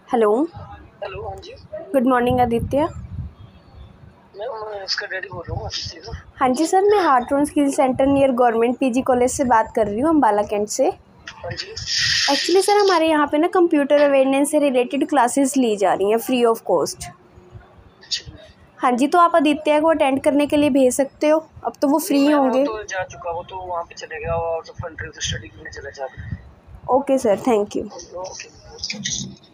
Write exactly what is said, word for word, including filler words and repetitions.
Hello. Hello, हाँ जी। Good morning Aditya. मैं मैं इसका डैडी बोल रहा हूँ आशीष जी का। हाँ जी सर, मैं Hartron skill centre near government PG college से बात कर रही हूँ, अम्बाला कैंट से। हाँ जी। एक्चुअली सर, हमारे यहाँ पे ना कंप्यूटर अवेयरनेस से रिलेटेड क्लासेस ली जा रही हैं फ्री ऑफ कॉस्ट। अच्छा। हाँ जी, तो आप आदित्य को अटेंड करने के लिए भेज सकते हो, अब तो वो फ्री मैम वो होंगे। तो जा चुका, वो तो वहाँ पे चले गया और तो कंट्री से स्टडी करने चला जाता। Okay sir, thank you. Okay.